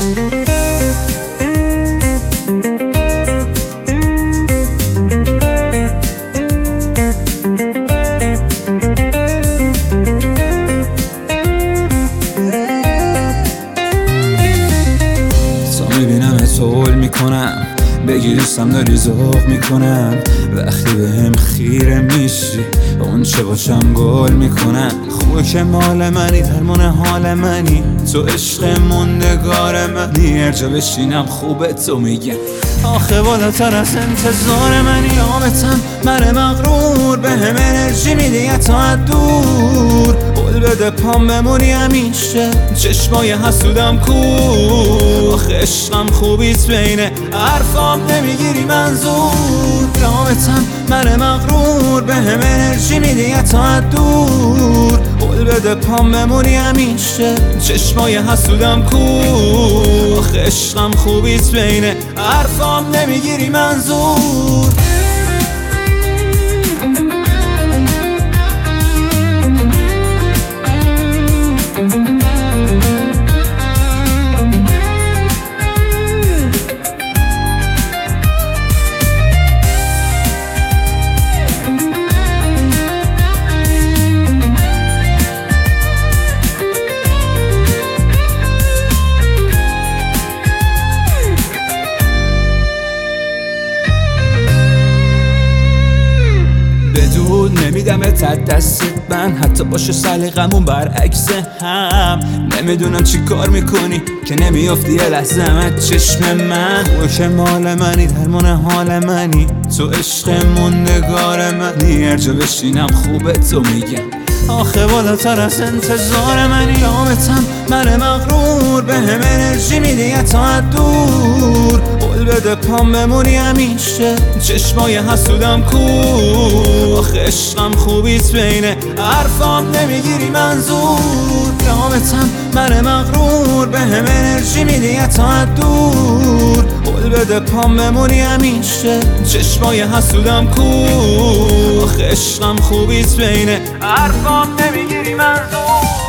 میبینم حول میکنم بگی دوستم داری ذوق میکنم وقتی بهم خیره میشی اون چه باشم گل میکنم خوبه که مال منی درمون حال منی تو عشق موندگار منی هر جا بشینم خوبه تو میگم آخه بالاتر از انتظار منی آمتم من مغرور به هم انرژی میدی تا دور قول بده پام بمونی همیشه چشمای حسودم کور آخه عشقم خوبیت بینه حرفام نمیگیری منظور آمتم من مغرور به هم انرژی میدی تا دور قول بده پام بمونی همیشه چشمای حسودم کور آخه عشقم خوبیت بینه حرفام نمیگیری منظور نمیدمت از دست من حتی باشه سلیقمون برعکس هم نمیدونم چی کار میکنی که نمیافتی یه لحظه از چشم من خوبه که مال منی درمون حال منی تو عشق موندگار منی هر جا بشینم خوبه تو میگم آخه بالاتر از انتظار منی آمتم من مغرور به هم انرژی میدی تا دور قول بده پام بمونی همیشه چشمای حسودم کور آخه عشقم خوبیت بینه حرفام نمیگیری منظور آمتم من مغرور به هم انرژی میدی تا دور قول بده پام بمونی همیشه چشمای حسودم کور آخه عشقم خوبیت بینه حرفام نمیگیری منظور